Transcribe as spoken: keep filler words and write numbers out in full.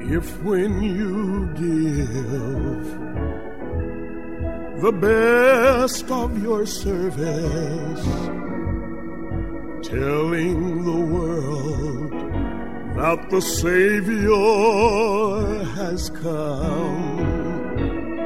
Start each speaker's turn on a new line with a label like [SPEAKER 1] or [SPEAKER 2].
[SPEAKER 1] If when you give the best of your service, telling the world that the Savior has come,